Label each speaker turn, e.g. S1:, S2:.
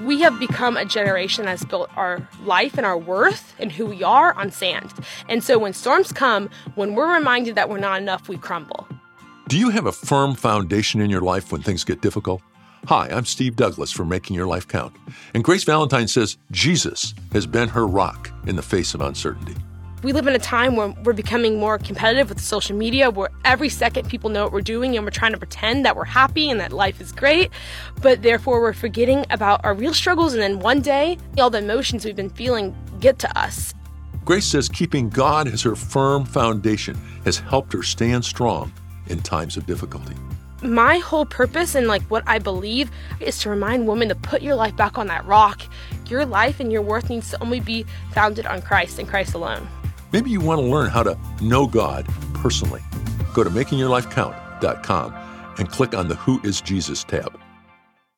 S1: We have become a generation that's built our life and our worth and who we are on sand. And so when storms come, when we're reminded that we're not enough, we crumble.
S2: Do you have a firm foundation in your life when things get difficult? Hi, I'm Steve Douglas for Making Your Life Count. And Grace Valentine says Jesus has been her rock in the face of uncertainty.
S1: We live in a time where we're becoming more competitive with social media, where every second people know what we're doing and we're trying to pretend that we're happy and that life is great, but therefore we're forgetting about our real struggles, and then one day, all the emotions we've been feeling get to us.
S2: Grace says keeping God as her firm foundation has helped her stand strong in times of difficulty.
S1: My whole purpose and what I believe is to remind women to put your life back on that rock. Your life and your worth needs to only be founded on Christ and Christ alone.
S2: Maybe you want to learn how to know God personally. Go to makingyourlifecount.com and click on the Who is Jesus tab.